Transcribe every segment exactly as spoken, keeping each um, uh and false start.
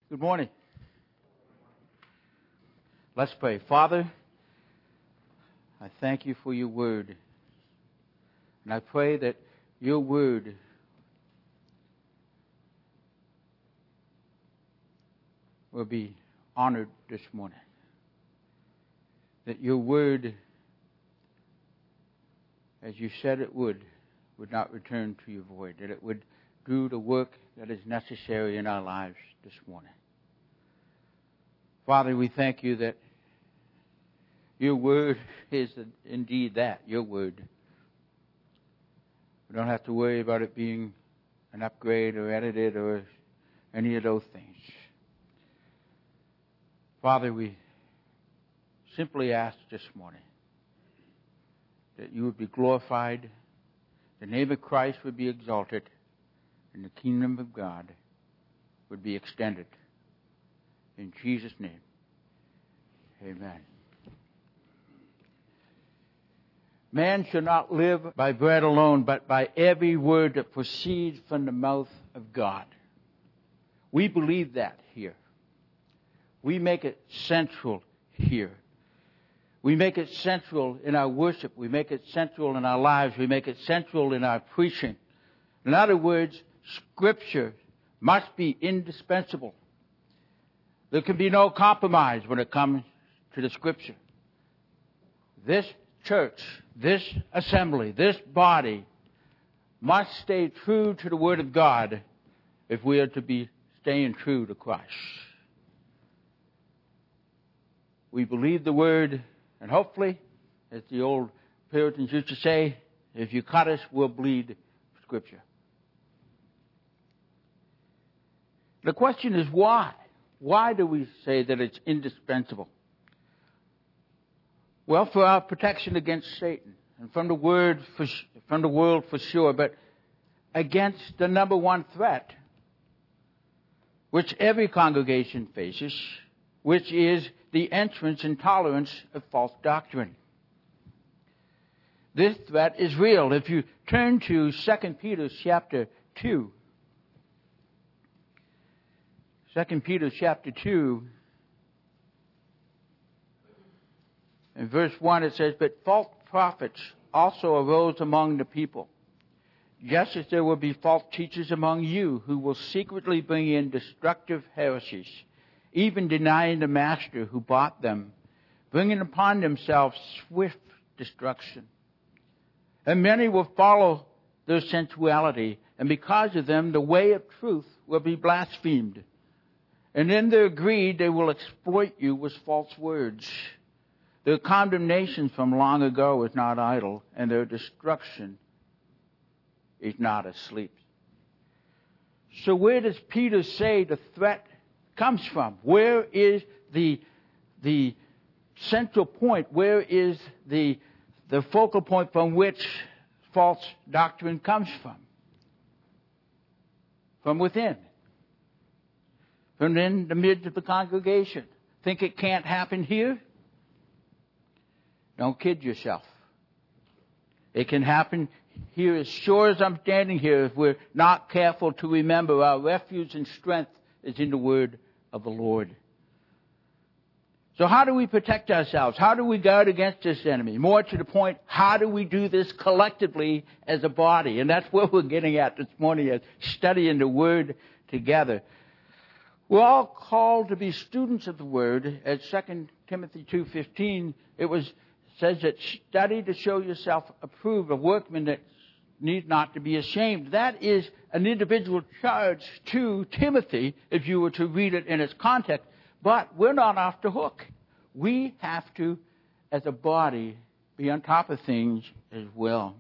Good morning. Let's pray. Father, I thank you for your word. And I pray that your word will be honored this morning. That your word, as you said it would, would not return to you void. That it would do the work that is necessary in our lives this morning. Father, we thank you that your word is indeed that, your word. We don't have to worry about it being an upgrade or edited or any of those things. Father, we simply ask this morning that you would be glorified, the name of Christ would be exalted, and the kingdom of God would be extended. In Jesus' name, amen. Man shall not live by bread alone, but by every word that proceeds from the mouth of God. We believe that here. We make it central here. We make it central in our worship. We make it central in our lives. We make it central in our preaching. In other words, Scripture must be indispensable. There can be no compromise when it comes to the Scripture. This church, this assembly, this body must stay true to the Word of God if we are to be staying true to Christ. We believe the Word, and hopefully, as the old Puritans used to say, if you cut us, we'll bleed Scripture. The question is why? Why do we say that it's indispensable? Well, for our protection against Satan and from the word for, from the world for sure, but against the number one threat, which every congregation faces, which is the entrance and tolerance of false doctrine. This threat is real. If you turn to Second Peter chapter two, Second Peter chapter two, in verse one it says, "But false prophets also arose among the people, just as there will be false teachers among you who will secretly bring in destructive heresies, even denying the master who bought them, bringing upon themselves swift destruction. And many will follow their sensuality, and because of them the way of truth will be blasphemed. And in their greed they will exploit you with false words. Their condemnation from long ago is not idle, and their destruction is not asleep." So where does Peter say the threat comes from? Where is the, the central point? Where is the, the focal point from which false doctrine comes from? From within. From in the midst of the congregation. Think it can't happen here? Don't kid yourself. It can happen here as sure as I'm standing here if we're not careful to remember our refuge and strength is in the word of the Lord. So how do we protect ourselves? How do we guard against this enemy? More to the point, how do we do this collectively as a body? And that's what we're getting at this morning, as studying the word together. We're all called to be students of the Word. As Second Timothy two fifteen, it was says that study to show yourself approved, a workman that need not to be ashamed. That is an individual charge to Timothy, if you were to read it in its context. But we're not off the hook. We have to, as a body, be on top of things as well.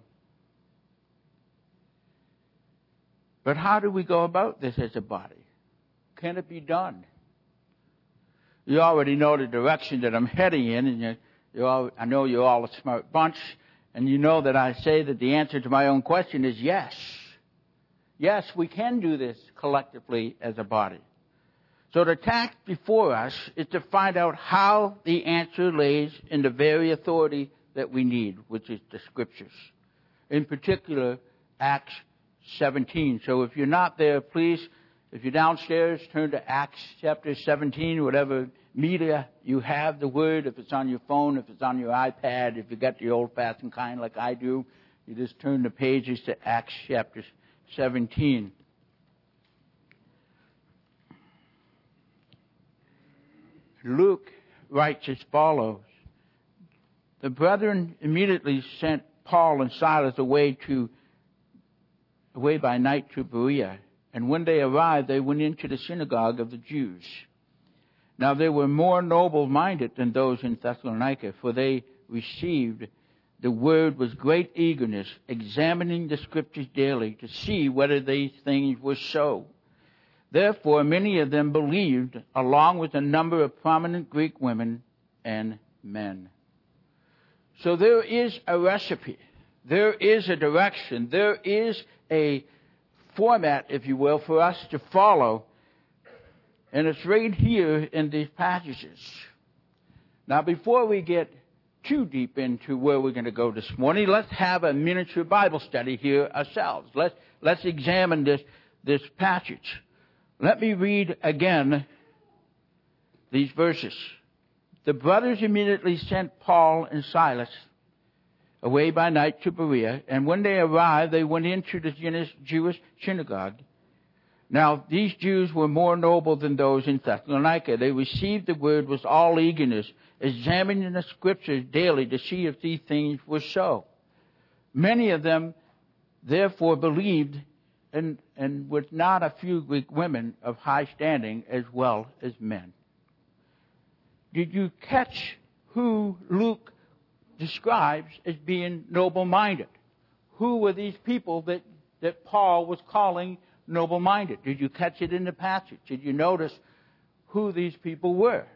But how do we go about this as a body? Can it be done? You already know the direction that I'm heading in, and you, you all, I know you're all a smart bunch, and you know that I say that the answer to my own question is yes. Yes, we can do this collectively as a body. So the task before us is to find out how the answer lays in the very authority that we need, which is the Scriptures. In particular, Acts seventeen. So if you're not there, please, If you're downstairs, turn to Acts chapter seventeen, whatever media you have the Word. If it's on your phone, if it's on your iPad, if you got the old-fashioned kind like I do, you just turn the pages to Acts chapter seventeen. Luke writes as follows. The brethren immediately sent Paul and Silas away to away by night to Berea. And when they arrived, they went into the synagogue of the Jews. Now they were more noble-minded than those in Thessalonica, for they received the word with great eagerness, examining the Scriptures daily to see whether these things were so. Therefore, many of them believed, along with a number of prominent Greek women and men. So there is a recipe. There is a direction. There is a format, if you will, for us to follow. And it's right here in these passages. Now, before we get too deep into where we're going to go this morning, let's have a miniature Bible study here ourselves. Let's, let's examine this, this passage. Let me read again these verses. The brothers immediately sent Paul and Silas away by night to Berea, and when they arrived, they went into the Jewish synagogue. Now, these Jews were more noble than those in Thessalonica. They received the word with all eagerness, examining the Scriptures daily to see if these things were so. Many of them, therefore, believed, and, and with not a few Greek women of high standing as well as men. Did you catch who Luke describes as being noble-minded? Who were these people that, that Paul was calling noble-minded? Did you catch it in the passage? Did you notice who these people were?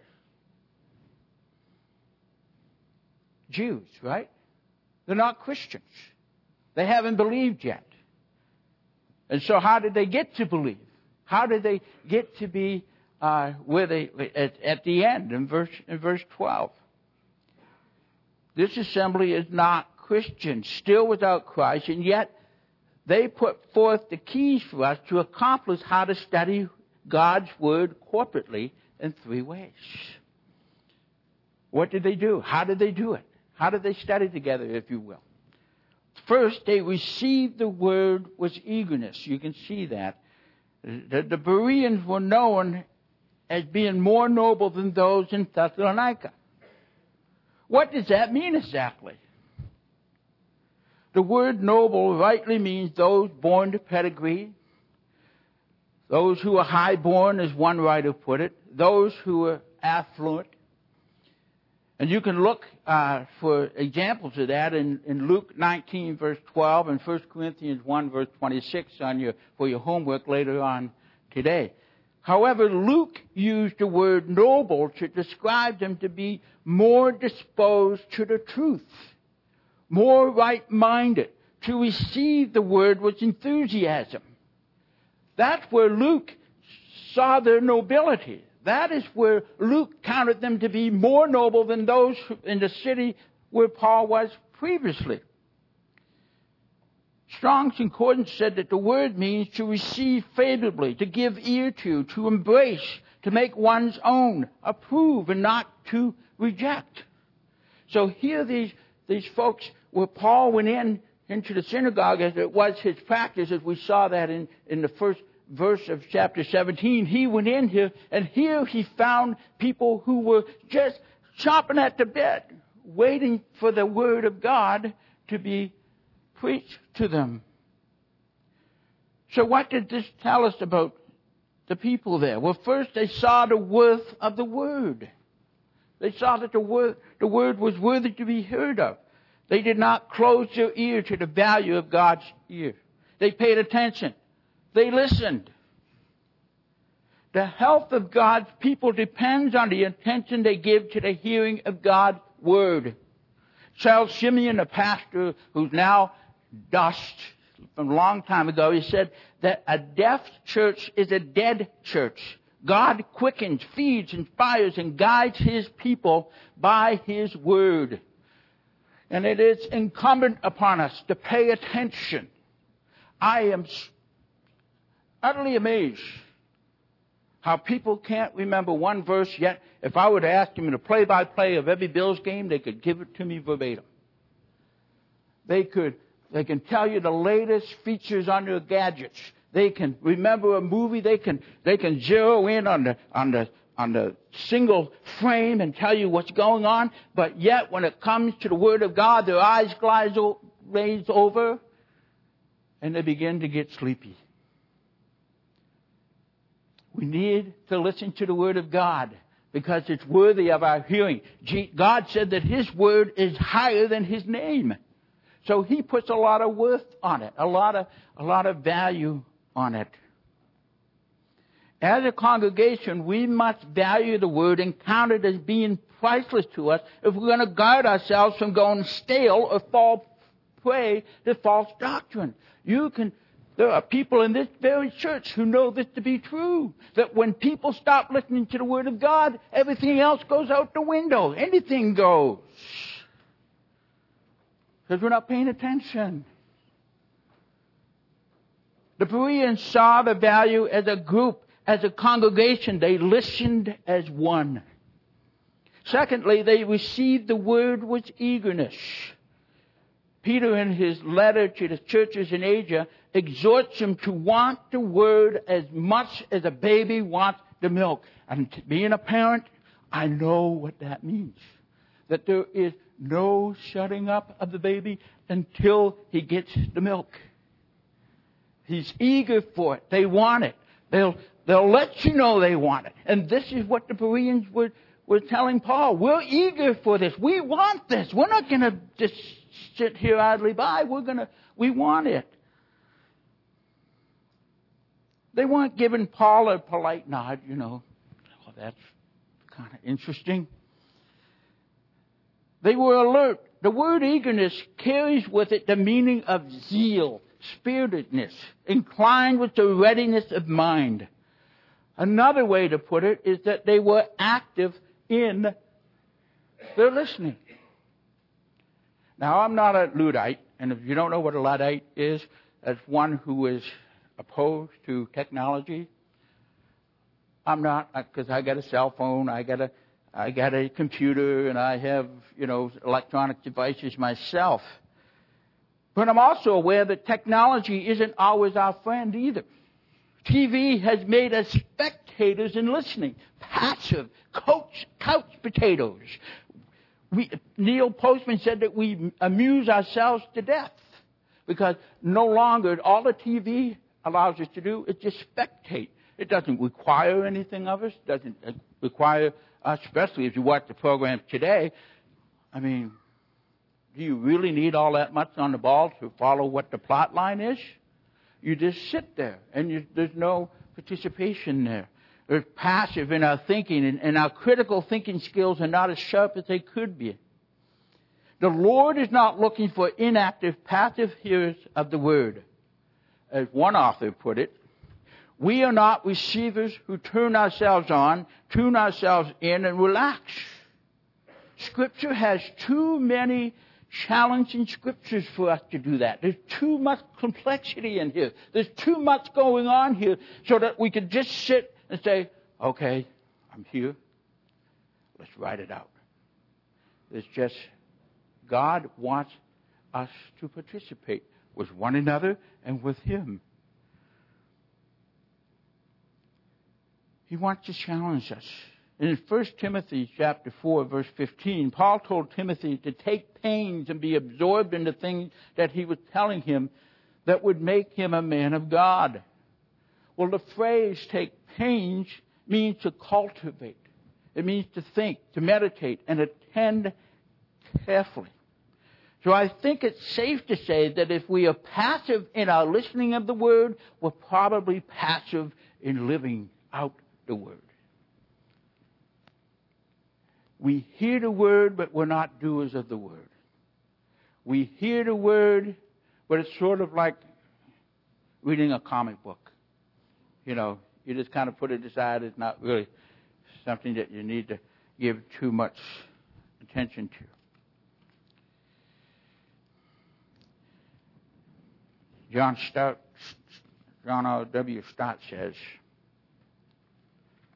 Jews, right? They're not Christians. They haven't believed yet. And so how did they get to believe? How did they get to be uh, where they at, at the end in verse in verse twelve? This assembly is not Christian, still without Christ, and yet they put forth the keys for us to accomplish how to study God's Word corporately in three ways. What did they do? How did they do it? How did they study together, if you will? First, they received the Word with eagerness. You can see that. The, the Bereans were known as being more noble than those in Thessalonica. What does that mean exactly? The word noble rightly means those born to pedigree, those who are high-born, as one writer put it, those who are affluent. And you can look uh, for examples of that in, in Luke nineteen, verse twelve, and First Corinthians one, verse twenty-six on your, for your homework later on today. However, Luke used the word noble to describe them to be more disposed to the truth, more right-minded, to receive the word with enthusiasm. That's where Luke saw their nobility. That is where Luke counted them to be more noble than those in the city where Paul was previously. Strong's Concordance said that the word means to receive favorably, to give ear to, to embrace, to make one's own, approve, and not to reject. So here these, these folks, where Paul went in into the synagogue, as it was his practice, as we saw that in, in the first verse of chapter seventeen, he went in here, and here he found people who were just chomping at the bit, waiting for the word of God to be preached to them. So what did this tell us about the people there? Well, first they saw the worth of the word. They saw that the word, the word was worthy to be heard of. They did not close their ear to the value of God's ear. They paid attention. They listened. The health of God's people depends on the attention they give to the hearing of God's word. Charles Simeon, a pastor who's now dust from a long time ago, he said that a deaf church is a dead church. God quickens, feeds, inspires, and guides His people by His word. And it is incumbent upon us to pay attention. I am utterly amazed How people can't remember one verse, yet if I were to ask them the play-by-play of every Bills game, they could give it to me verbatim. They could, they can tell you the latest features on their gadgets. They can remember a movie. They can, they can zero in on the, on the, on the single frame and tell you what's going on. But yet, when it comes to the Word of God, their eyes glaze over and they begin to get sleepy. We need to listen to the Word of God because it's worthy of our hearing. God said that His Word is higher than His name. So He puts a lot of worth on it, a lot of, a lot of value on it. As a congregation, we must value the Word and count it as being priceless to us if we're going to guard ourselves from going stale or fall prey to false doctrine. You can... There are people in this very church who know this to be true. That when people stop listening to the Word of God, everything else goes out the window. Anything goes. Because we're not paying attention. The Bereans saw the value as a group, as a congregation. They listened as one. Secondly, they received the Word with eagerness. Peter, in his letter to the churches in Asia, exhorts them to want the Word as much as a baby wants the milk. And being a parent, I know what that means. That there is no shutting up of the baby until he gets the milk. He's eager for it. They want it. They'll, they'll let you know they want it. And this is what the Bereans were, were telling Paul. We're eager for this. We want this. We're not going to just sit here idly by. We're going to, we want it. They weren't giving Paul a polite nod, you know. Oh, that's kind of interesting. They were alert. The word eagerness carries with it the meaning of zeal, spiritedness, inclined with the readiness of mind. Another way to put it is that they were active in their listening. Now, I'm not a Luddite, and if you don't know what a Luddite is, that's one who is opposed to technology. I'm not, because I got a cell phone, I got a, I got a computer, and I have, you know, electronic devices myself. But I'm also aware that technology isn't always our friend either. T V has made us spectators in listening, passive, couch, couch potatoes. We, Neil Postman said that we amuse ourselves to death because no longer all the T V allows us to do is just spectate. It doesn't require anything of us. It doesn't require us, especially if you watch the program today. I mean, do you really need all that much on the ball to follow what the plot line is? You just sit there, and you, there's no participation there. We're passive in our thinking, and, and our critical thinking skills are not as sharp as they could be. The Lord is not looking for inactive, passive hearers of the Word. As one author put it, we are not receivers who turn ourselves on, tune ourselves in, and relax. Scripture has too many challenging scriptures for us to do that. There's too much complexity in here. There's too much going on here so that we could just sit and say, okay, I'm here. Let's write it out. It's just God wants us to participate with one another and with Him. He wants to challenge us. In First Timothy chapter four, verse fifteen, Paul told Timothy to take pains and be absorbed in the things that he was telling him that would make him a man of God. Well, the phrase take pains means to cultivate. It means to think, to meditate, and attend carefully. So I think it's safe to say that if we are passive in our listening of the Word, we're probably passive in living out the Word. We hear the Word, but we're not doers of the Word. We hear the Word, but it's sort of like reading a comic book. You know, you just kind of put it aside. It's not really something that you need to give too much attention to. John Stott, John R. W. Stott says,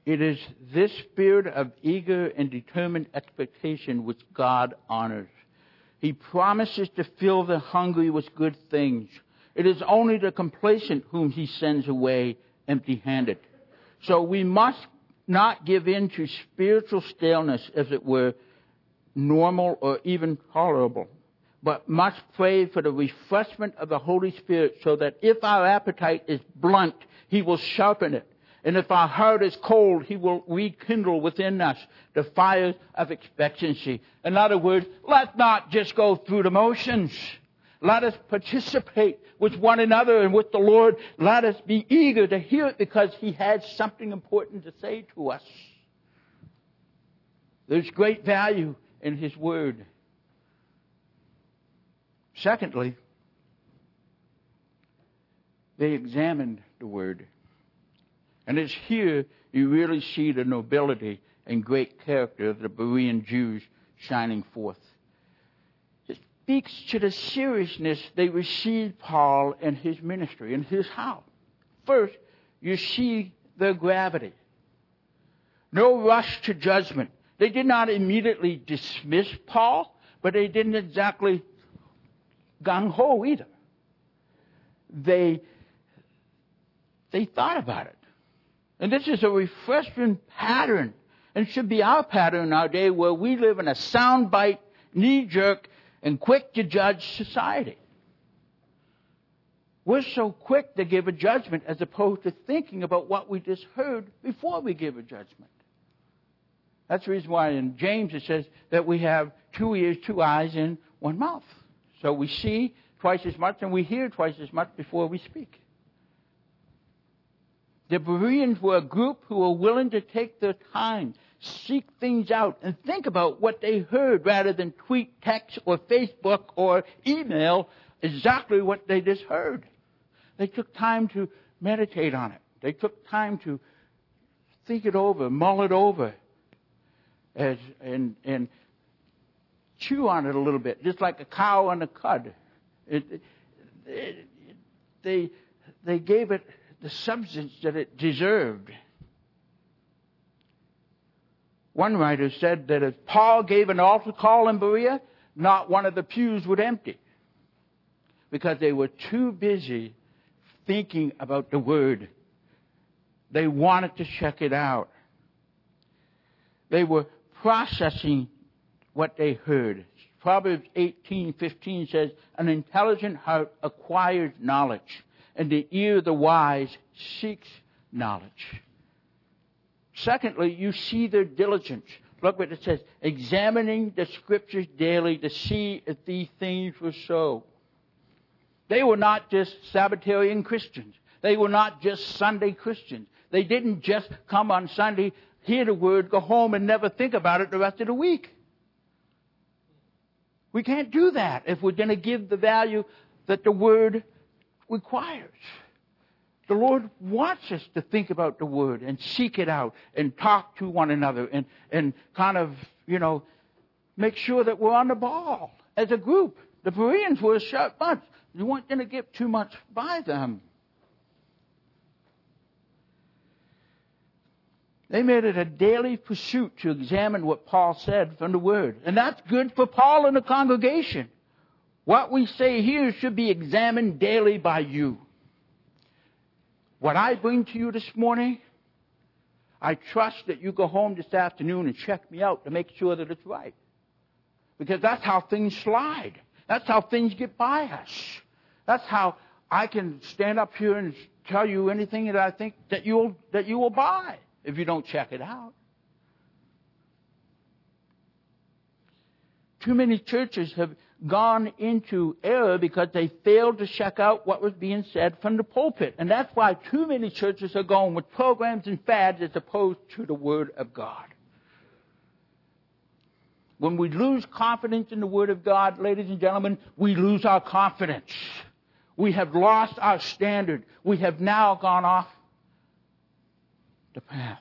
It is this spirit of eager and determined expectation which God honors. He promises to fill the hungry with good things. It is only the complacent whom he sends away empty-handed. So we must not give in to spiritual staleness, as it were, normal or even tolerable, but must pray for the refreshment of the Holy Spirit, so that if our appetite is blunt, he will sharpen it. And if our heart is cold, he will rekindle within us the fire of expectancy. In other words, let's not just go through the motions. Let us participate with one another and with the Lord. Let us be eager to hear it, because he has something important to say to us. There's great value in his word. Secondly, they examined the word. And it's here you really see the nobility and great character of the Berean Jews shining forth. It speaks to the seriousness they received Paul and his ministry. And here's how. First, you see their gravity. No rush to judgment. They did not immediately dismiss Paul, but they didn't exactly gung-ho either. They, they thought about it. And this is a refreshing pattern, and should be our pattern in our day, where we live in a soundbite, knee-jerk, and quick-to-judge society. We're so quick to give a judgment as opposed to thinking about what we just heard before we give a judgment. That's the reason why in James it says that we have two ears, two eyes, and one mouth. So we see twice as much and we hear twice as much before we speak. The Bereans were a group who were willing to take their time, seek things out, and think about what they heard rather than tweet, text, or Facebook, or email exactly what they just heard. They took time to meditate on it. They took time to think it over, mull it over, as, and, and chew on it a little bit, just like a cow on a cud. It, it, it, they, they gave it the substance that it deserved. One writer said that if Paul gave an altar call in Berea, not one of the pews would empty, because they were too busy thinking about the word. They wanted to check it out. They were processing what they heard. Proverbs eighteen fifteen says, an intelligent heart acquires knowledge, and the ear of the wise seeks knowledge. Secondly, you see their diligence. Look what it says, examining the scriptures daily to see if these things were so. They were not just Sabbatarian Christians. They were not just Sunday Christians. They didn't just come on Sunday, hear the word, go home, and never think about it the rest of the week. We can't do that if we're going to give the value that the word requires. The Lord wants us to think about the word and seek it out and talk to one another and, and kind of, you know, make sure that we're on the ball as a group. The Bereans were a sharp bunch. You weren't going to get too much by them. They made it a daily pursuit to examine what Paul said from the Word. And that's good for Paul and the congregation. What we say here should be examined daily by you. What I bring to you this morning, I trust that you go home this afternoon and check me out to make sure that it's right. Because that's how things slide. That's how things get by us. That's how I can stand up here and tell you anything that I think that you'll that you will buy if you don't check it out. Too many churches have gone into error because they failed to check out what was being said from the pulpit. And that's why too many churches are going with programs and fads as opposed to the Word of God. When we lose confidence in the Word of God, ladies and gentlemen, we lose our confidence. We have lost our standard. We have now gone off the path.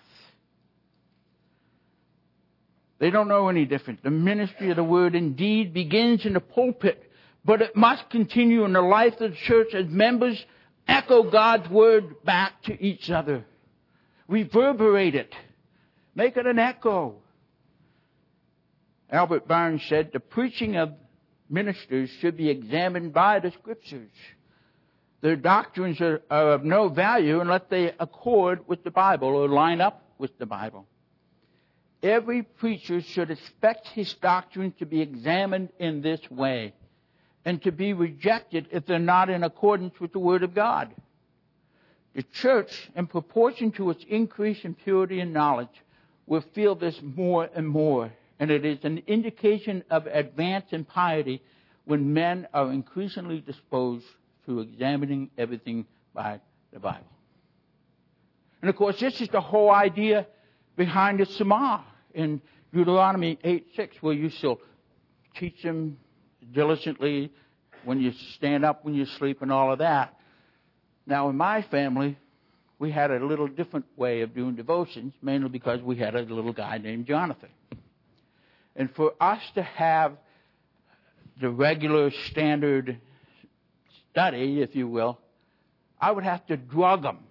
They don't know any different. The ministry of the Word indeed begins in the pulpit, but it must continue in the life of the church as members echo God's Word back to each other. Reverberate it Make it an echo. Albert Barnes said, the preaching of ministers should be examined by the Scriptures. Their doctrines are, are of no value unless they accord with the Bible or line up with the Bible. Every preacher should expect his doctrine to be examined in this way and to be rejected if they're not in accordance with the Word of God. The church, in proportion to its increase in purity and knowledge, will feel this more and more. And it is an indication of advance in piety when men are increasingly disposed to examining everything by the Bible. And of course, this is the whole idea behind the Shema in Deuteronomy eight six, where you shall teach them diligently when you stand up, when you sleep, and all of that. Now, in my family, we had a little different way of doing devotions, mainly because we had a little guy named Jonathan. And for us to have the regular standard study, if you will, I would have to drug him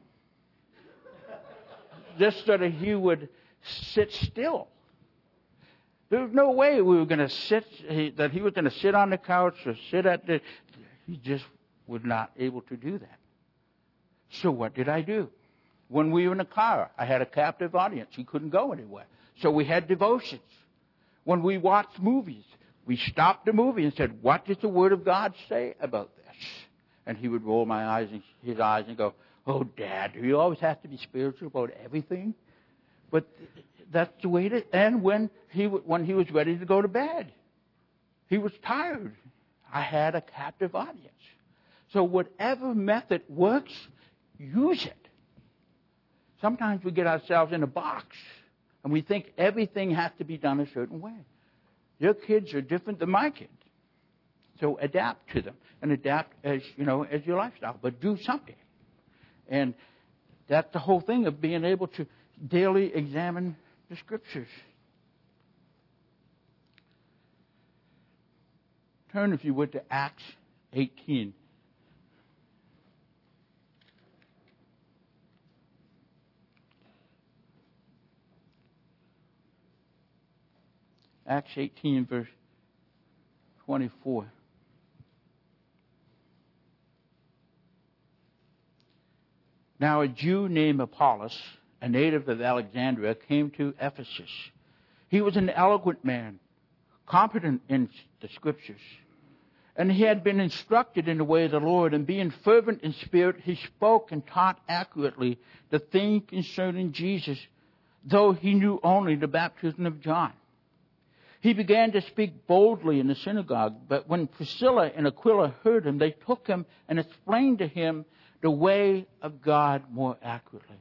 just so that he would sit still. There was no way we were going to sit, he, that he was going to sit on the couch or sit at the... He just was not able to do that. So what did I do? When we were in the car, I had a captive audience. He couldn't go anywhere. So we had devotions. When we watched movies, we stopped the movie and said, what does the Word of God say about this? And he would roll my eyes and his eyes and go, oh, Dad, do you always have to be spiritual about everything? But that's the way it is. And when he, when he was ready to go to bed, he was tired. I had a captive audience. So whatever method works, use it. Sometimes we get ourselves in a box and we think everything has to be done a certain way. Your kids are different than my kids. So adapt to them and adapt as, you know, as your lifestyle. But do something. And that's the whole thing of being able to daily examine the Scriptures. Turn, if you would, to Acts eighteen. Acts eighteen, verse twenty-four. Now a Jew named Apollos, a native of Alexandria, came to Ephesus. He was an eloquent man, competent in the Scriptures. And he had been instructed in the way of the Lord, and being fervent in spirit, he spoke and taught accurately the thing concerning Jesus, though he knew only the baptism of John. He began to speak boldly in the synagogue, but when Priscilla and Aquila heard him, they took him and explained to him the way of God more accurately.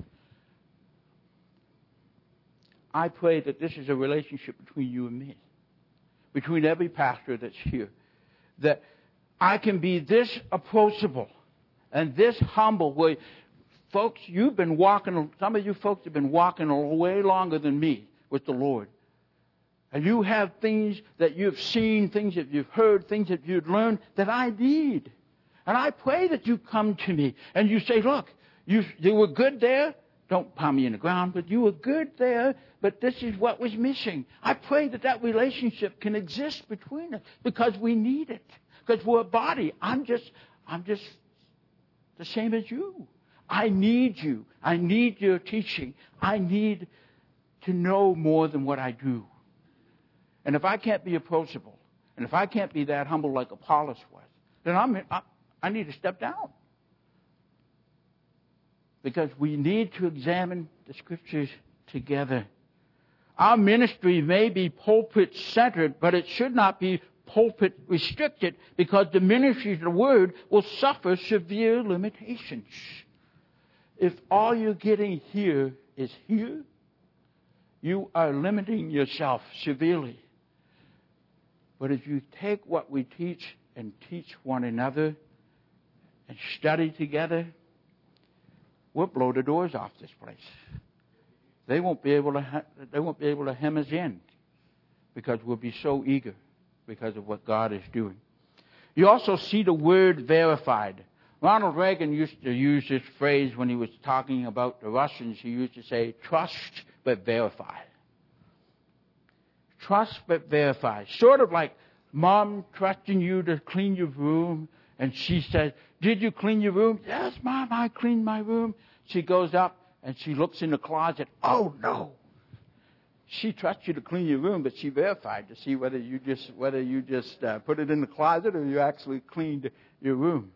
I pray that this is a relationship between you and me, between every pastor that's here, that I can be this approachable and this humble where, folks, you've been walking, some of you folks have been walking way longer than me with the Lord. And you have things that you've seen, things that you've heard, things that you've learned that I need. And I pray that you come to me and you say, look, you, you were good there. Don't pound me in the ground, but you were good there, but this is what was missing. I pray that that relationship can exist between us because we need it. Because we're a body. I'm just, I'm just the same as you. I need you. I need your teaching. I need to know more than what I do. And if I can't be approachable, and if I can't be that humble like Apollos was, then I'm, I, I need to step down. Because we need to examine the Scriptures together. Our ministry may be pulpit-centered, but it should not be pulpit-restricted, because the ministry of the Word will suffer severe limitations. If all you're getting here is here, you are limiting yourself severely. But if you take what we teach and teach one another and study together, we'll blow the doors off this place. They won't be able to. They won't be able to hem us in, because we'll be so eager because of what God is doing. You also see the word verified. Ronald Reagan used to use this phrase when he was talking about the Russians. He used to say, "Trust but verify." Trust but verify. Sort of like Mom trusting you to clean your room, and she says, did you clean your room? Yes, Mom, I cleaned my room. She goes up and she looks in the closet. Oh, no. She trusts you to clean your room, but she verified to see whether you just whether you just uh, put it in the closet or you actually cleaned your room.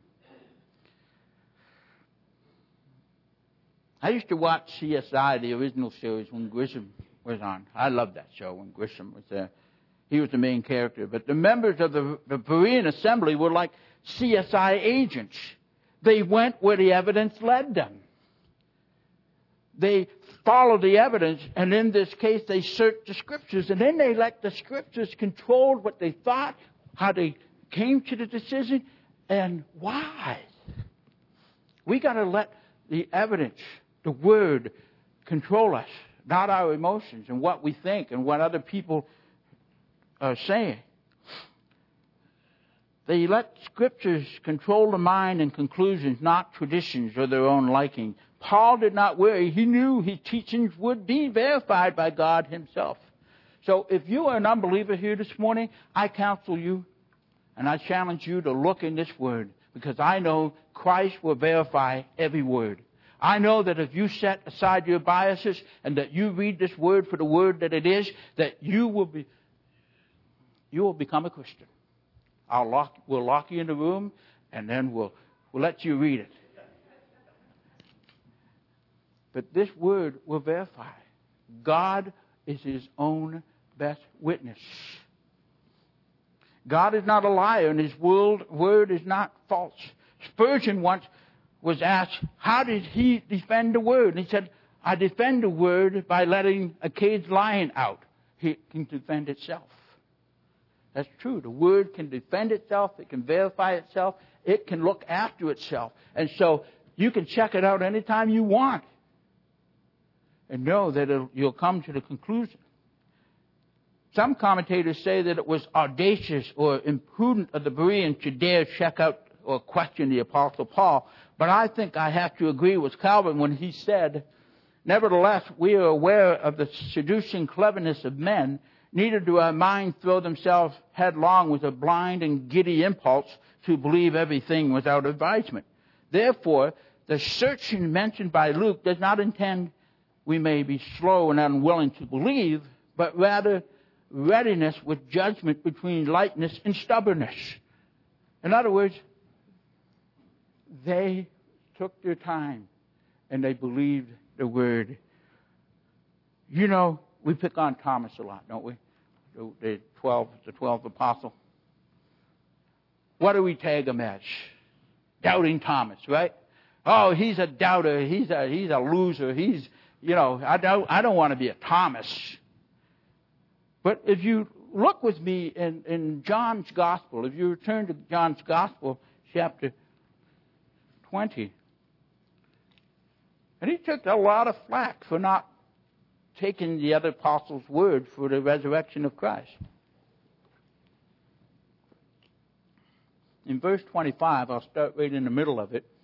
I used to watch C S I, the original series, when Grisham was on. I loved that show when Grisham was there. He was the main character. But the members of the, the Berean Assembly were like C S I agents. They went where the evidence led them. They followed the evidence, and in this case, they searched the Scriptures, and then they let the Scriptures control what they thought, how they came to the decision, and why. We got to let the evidence, the Word, control us, not our emotions and what we think and what other people are saying. They let Scriptures control the mind and conclusions, not traditions or their own liking. Paul did not worry. He knew his teachings would be verified by God Himself. So if you are an unbeliever here this morning, I counsel you and I challenge you to look in this Word, because I know Christ will verify every word. I know that if you set aside your biases and that you read this Word for the Word that it is, that you will be, you will become a Christian. I'll lock, we'll lock you in the room, and then we'll, we'll let you read it. But this Word will verify. God is His own best witness. God is not a liar, and His word, word is not false. Spurgeon once was asked, how did he defend the Word? And he said, I defend the Word by letting a caged lion out. It can defend itself. That's true. The Word can defend itself. It can verify itself. It can look after itself. And so you can check it out anytime you want and know that it'll, you'll come to the conclusion. Some commentators say that it was audacious or imprudent of the Bereans to dare check out or question the Apostle Paul. But I think I have to agree with Calvin when he said, nevertheless, we are aware of the seducing cleverness of men. Neither do our minds throw themselves headlong with a blind and giddy impulse to believe everything without advisement. Therefore, the searching mentioned by Luke does not intend we may be slow and unwilling to believe, but rather readiness with judgment between lightness and stubbornness. In other words, they took their time and they believed the Word. You know, we pick on Thomas a lot, don't we? The twelve, the twelfth apostle. What do we tag him as? Doubting Thomas, right? Oh, he's a doubter. He's a he's a loser. He's, you know, I don't I don't want to be a Thomas. But if you look with me in, in John's Gospel, if you return to John's Gospel, chapter twenty, and he took a lot of flack for not taking the other apostles' word for the resurrection of Christ. In verse twenty-five, I'll start right in the middle of it.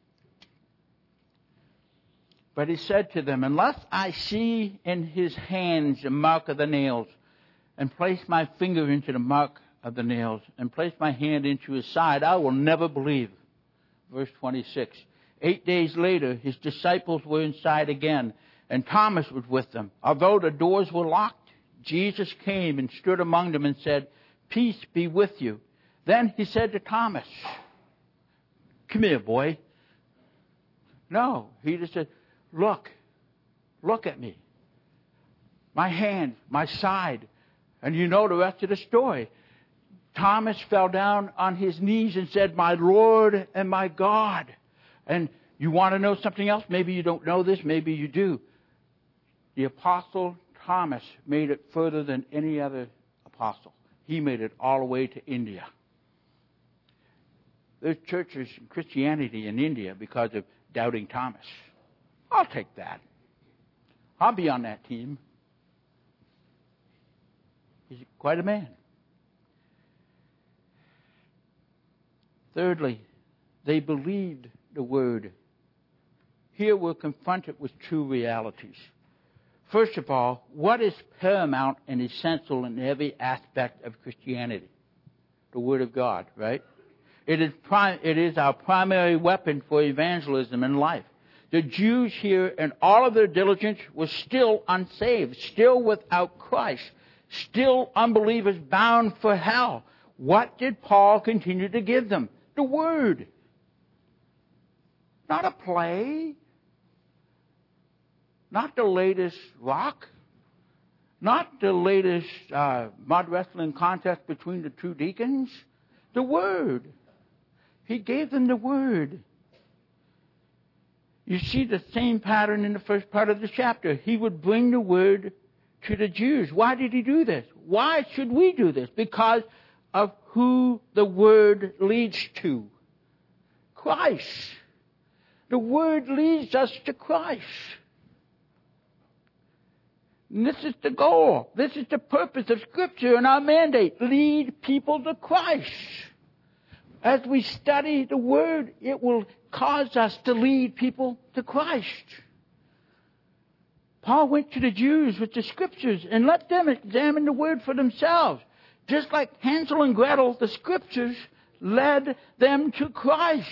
But he said to them, unless I see in his hands the mark of the nails, and place my finger into the mark of the nails, and place my hand into his side, I will never believe. Verse twenty-six. Eight days later, his disciples were inside again, and Thomas was with them. Although the doors were locked, Jesus came and stood among them and said, peace be with you. Then he said to Thomas, come here, boy. No, he just said, look, look at me. My hand, my side. And you know the rest of the story. Thomas fell down on his knees and said, my Lord and my God. And you want to know something else? Maybe you don't know this, maybe you do. The Apostle Thomas made it further than any other apostle. He made it all the way to India. There's churches in Christianity in India because of doubting Thomas. I'll take that. I'll be on that team. He's quite a man. Thirdly, they believed the Word. Here we're confronted with two realities. First of all, what is paramount and essential in every aspect of Christianity? The Word of God, right? It is, prim- it is our primary weapon for evangelism in life. The Jews here, in all of their diligence, were still unsaved, still without Christ, still unbelievers bound for hell. What did Paul continue to give them? The Word. Not a play. Not the latest rock. Not the latest uh, mud wrestling contest between the two deacons. The Word. He gave them the Word. You see the same pattern in the first part of the chapter. He would bring the Word to the Jews. Why did he do this? Why should we do this? Because of who the Word leads to. Christ. The Word leads us to Christ. And this is the goal. This is the purpose of Scripture and our mandate. Lead people to Christ. As we study the Word, it will cause us to lead people to Christ. Paul went to the Jews with the Scriptures and let them examine the Word for themselves. Just like Hansel and Gretel, the Scriptures led them to Christ.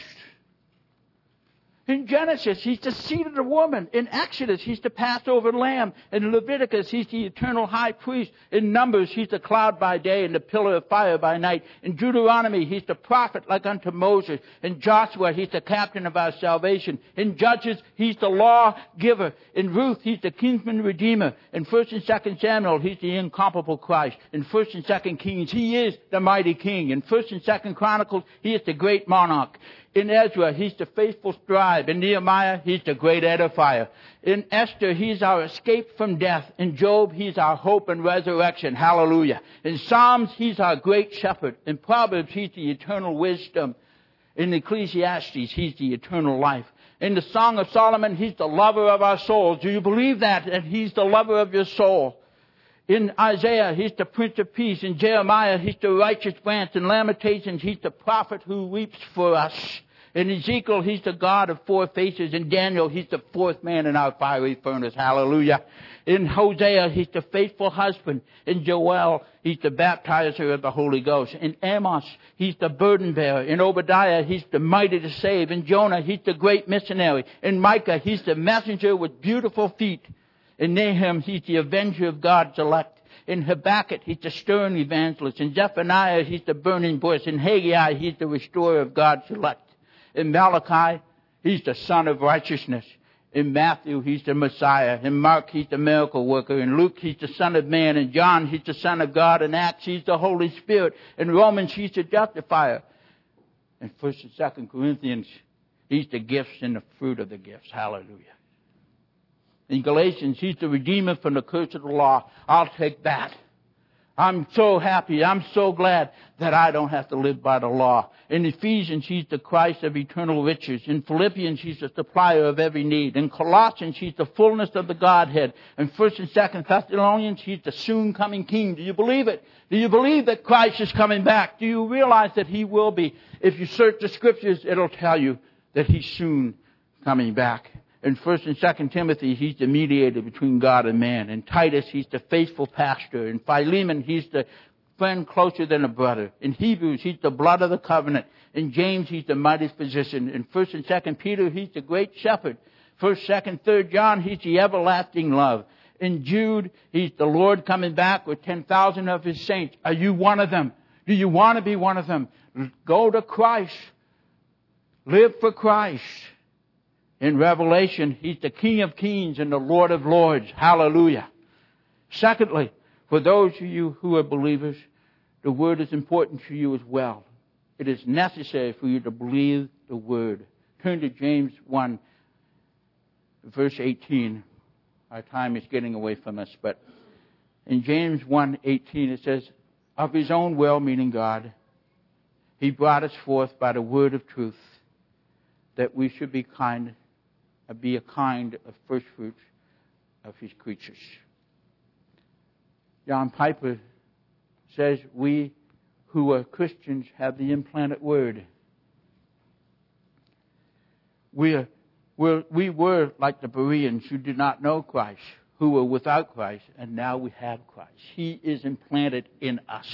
In Genesis, he's the seed of the woman. In Exodus, he's the Passover lamb. In Leviticus, he's the eternal high priest. In Numbers, he's the cloud by day and the pillar of fire by night. In Deuteronomy, he's the prophet like unto Moses. In Joshua, he's the captain of our salvation. In Judges, he's the law giver. In Ruth, he's the kinsman redeemer. In First and Second Samuel, he's the incomparable Christ. In First and Second Kings, he is the mighty king. In First and Second Chronicles, he is the great monarch. In Ezra, he's the faithful scribe. In Nehemiah, he's the great edifier. In Esther, he's our escape from death. In Job, he's our hope and resurrection. Hallelujah. In Psalms, he's our great shepherd. In Proverbs, he's the eternal wisdom. In Ecclesiastes, he's the eternal life. In the Song of Solomon, he's the lover of our souls. Do you believe that? That he's the lover of your soul? In Isaiah, he's the Prince of Peace. In Jeremiah, he's the righteous branch. In Lamentations, he's the prophet who weeps for us. In Ezekiel, he's the God of four faces. In Daniel, he's the fourth man in our fiery furnace. Hallelujah. In Hosea, he's the faithful husband. In Joel, he's the baptizer of the Holy Ghost. In Amos, he's the burden bearer. In Obadiah, he's the mighty to save. In Jonah, he's the great missionary. In Micah, he's the messenger with beautiful feet. In Nahum, he's the avenger of God's elect. In Habakkuk, he's the stern evangelist. In Zephaniah, he's the burning bush. In Haggai, he's the restorer of God's elect. In Malachi, he's the son of righteousness. In Matthew, he's the Messiah. In Mark, he's the miracle worker. In Luke, he's the Son of Man. In John, he's the Son of God. In Acts, he's the Holy Spirit. In Romans, he's the justifier. In First and Second Corinthians, he's the gifts and the fruit of the gifts. Hallelujah. In Galatians, he's the Redeemer from the curse of the law. I'll take that. I'm so happy. I'm so glad that I don't have to live by the law. In Ephesians, he's the Christ of eternal riches. In Philippians, he's the supplier of every need. In Colossians, he's the fullness of the Godhead. In First and Second Thessalonians, he's the soon coming King. Do you believe it? Do you believe that Christ is coming back? Do you realize that he will be? If you search the Scriptures, it'll tell you that he's soon coming back. In First and Second Timothy, he's the mediator between God and man. In Titus, he's the faithful pastor. In Philemon, he's the friend closer than a brother. In Hebrews, he's the blood of the covenant. In James, he's the mighty physician. In First and Second Peter, he's the great shepherd. First, Second, Third John, he's the everlasting love. In Jude, he's the Lord coming back with ten thousand of his saints. Are you one of them? Do you want to be one of them? Go to Christ. Live for Christ. In Revelation, he's the King of kings and the Lord of lords. Hallelujah. Secondly, for those of you who are believers, the Word is important to you as well. It is necessary for you to believe the Word. Turn to James one, verse eighteen. Our time is getting away from us, but in James one eighteen it says, of his own will, meaning God, he brought us forth by the word of truth, that we should be kind be a kind of first fruits of his creatures. John Piper says we who are Christians have the implanted word. We, are, we're, we were like the Bereans who did not know Christ, who were without Christ, and now we have Christ. He is implanted in us.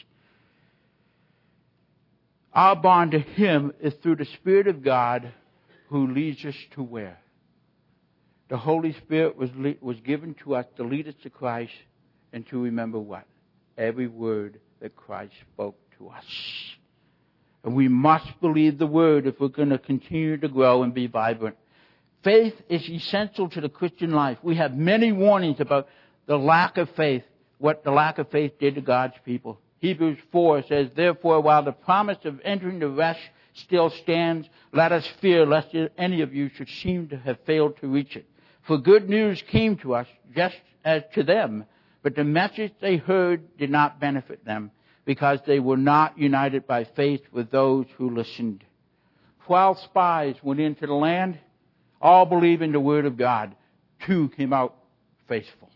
Our bond to Him is through the Spirit of God who leads us to where? The Holy Spirit was, was given to us to lead us to Christ and to remember what? Every word that Christ spoke to us. And we must believe the Word if we're going to continue to grow and be vibrant. Faith is essential to the Christian life. We have many warnings about the lack of faith, what the lack of faith did to God's people. Hebrews four says, therefore, while the promise of entering the rest still stands, let us fear lest any of you should seem to have failed to reach it. For good news came to us just as to them, but the message they heard did not benefit them because they were not united by faith with those who listened. Twelve spies went into the land, all believing the Word of God. Two came out faithful.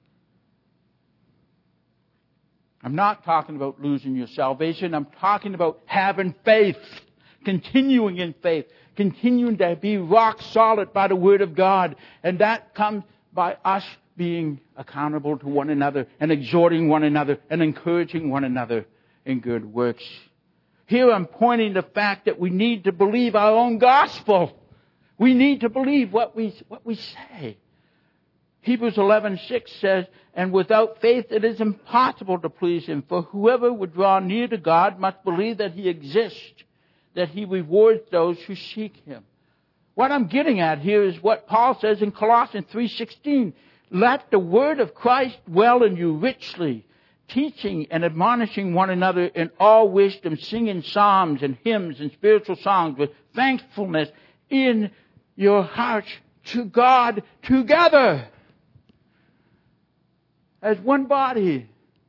I'm not talking about losing your salvation. I'm talking about having faith, continuing in faith, continuing to be rock solid by the Word of God. And that comes by us being accountable to one another and exhorting one another and encouraging one another in good works. Here I'm pointing the fact that we need to believe our own gospel. We need to believe what we, what we say. Hebrews eleven six says, and without faith it is impossible to please Him. For whoever would draw near to God must believe that He exists, that He rewards those who seek Him. What I'm getting at here is what Paul says in Colossians three sixteen. Let the word of Christ dwell in you richly, teaching and admonishing one another in all wisdom, singing psalms and hymns and spiritual songs with thankfulness in your hearts to God together as one body.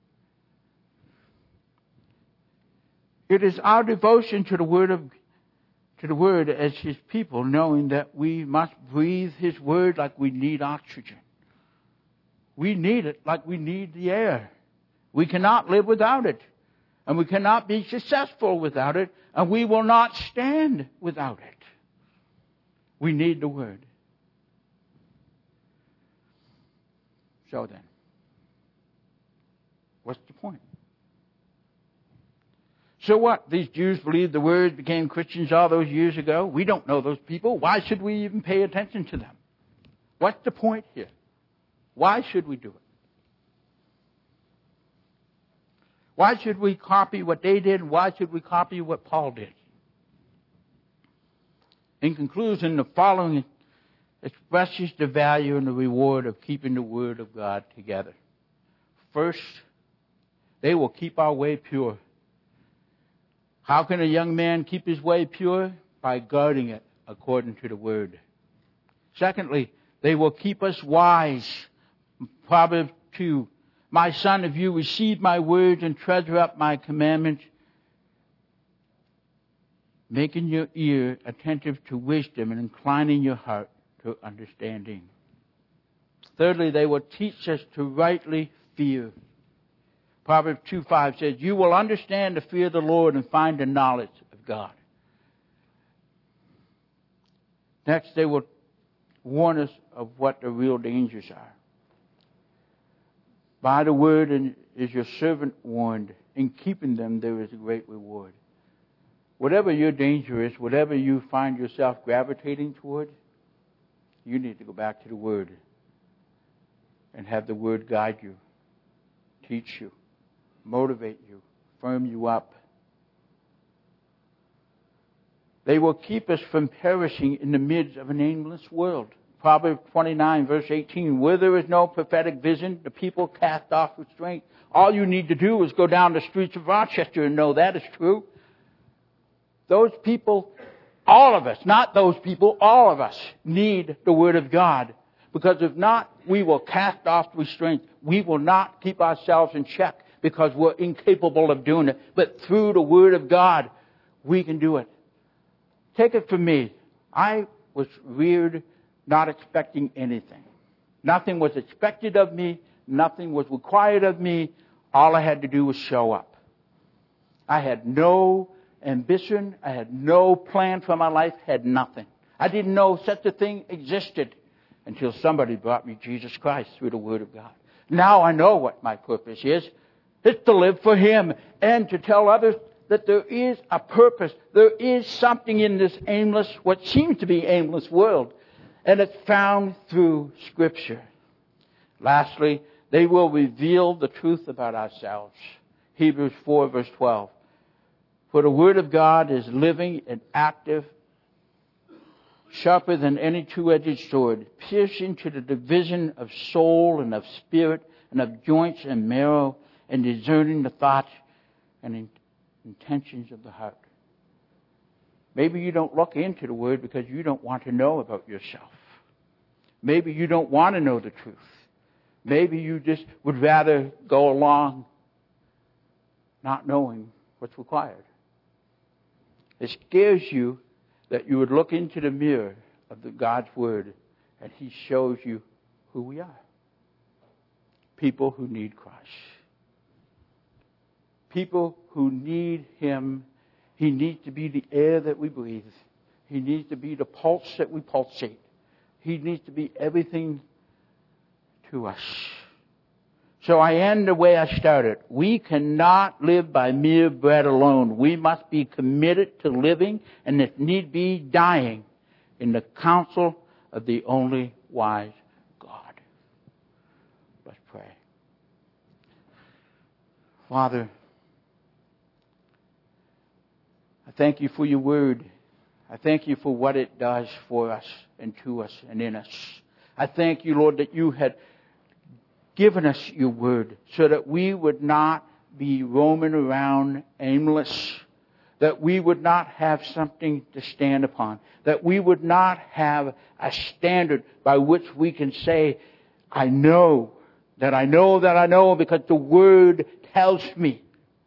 It is our devotion to the word of to the word as His people, knowing that we must breathe His word like we need oxygen. We need it like we need the air. We cannot live without it. And we cannot be successful without it. And we will not stand without it. We need the Word. So then, what's the point? So what? These Jews believed the Word, became Christians all those years ago. We don't know those people. Why should we even pay attention to them? What's the point here? Why should we do it? Why should we copy what they did? Why should we copy what Paul did? In conclusion, the following expresses the value and the reward of keeping the Word of God together. First, they will keep our way pure. How can a young man keep his way pure? By guarding it according to the Word. Secondly, they will keep us wise. Proverbs two, my son, if you receive my words and treasure up my commandments, making your ear attentive to wisdom and inclining your heart to understanding. Thirdly, they will teach us to rightly fear. Proverbs two five says, you will understand the fear of the Lord and find the knowledge of God. Next, they will warn us of what the real dangers are. By the word is your servant warned. In keeping them, there is a great reward. Whatever your danger is, whatever you find yourself gravitating toward, you need to go back to the Word and have the Word guide you, teach you, motivate you, firm you up. They will keep us from perishing in the midst of an aimless world. Proverbs twenty-nine, verse eighteen, where there is no prophetic vision, the people cast off restraint. All you need to do is go down the streets of Rochester and know that is true. Those people, all of us, not those people, all of us need the Word of God. Because if not, we will cast off restraint. We will not keep ourselves in check because we're incapable of doing it. But through the Word of God, we can do it. Take it from me. I was reared not expecting anything. Nothing was expected of me. Nothing was required of me. All I had to do was show up. I had no ambition. I had no plan for my life. Had nothing. I didn't know such a thing existed. until somebody brought me Jesus Christ through the Word of God. Now I know what my purpose is. It's to live for Him and to tell others that there is a purpose. There is something in this aimless, what seems to be aimless world. And it's found through Scripture. Lastly, they will reveal the truth about ourselves. Hebrews four verse twelve. For the Word of God is living and active, sharper than any two-edged sword, piercing to the division of soul and of spirit and of joints and marrow, and discerning the thoughts and intentions of the heart. Maybe you don't look into the Word because you don't want to know about yourself. Maybe you don't want to know the truth. Maybe you just would rather go along not knowing what's required. It scares you that you would look into the mirror of the God's Word and He shows you who we are. People who need Christ. People who need Him. He needs to be the air that we breathe. He needs to be the pulse that we pulsate. He needs to be everything to us. So I end the way I started. We cannot live by mere bread alone. We must be committed to living and, if need be, dying in the counsel of the only wise God. Let's pray. Father, I thank You for Your Word. I thank You for what it does for us and to us and in us. I thank You, Lord, that You had given us Your Word so that we would not be roaming around aimless, that we would not have something to stand upon, that we would not have a standard by which we can say, I know that I know that I know because the Word tells me.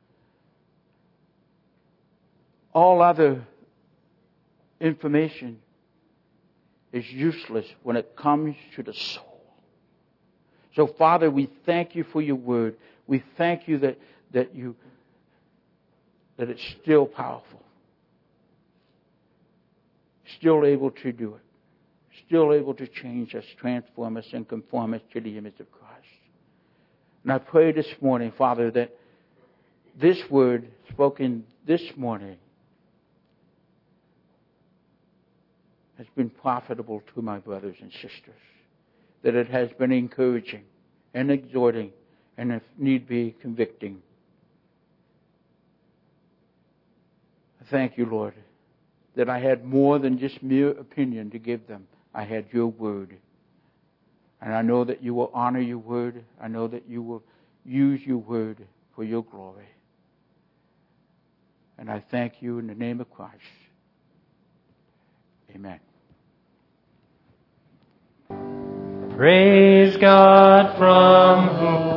All other information is useless when it comes to the soul. So, Father, we thank You for Your Word. We thank You that, that you that it's still powerful. Still able to do it. Still able to change us, transform us, and conform us to the image of Christ. And I pray this morning, Father, that this word spoken this morning has been profitable to my brothers and sisters. That it has been encouraging and exhorting and, if need be, convicting. I thank You, Lord, that I had more than just mere opinion to give them. I had Your Word. And I know that You will honor Your Word. I know that You will use Your Word for Your glory. And I thank You in the name of Christ. Amen. Praise God from whom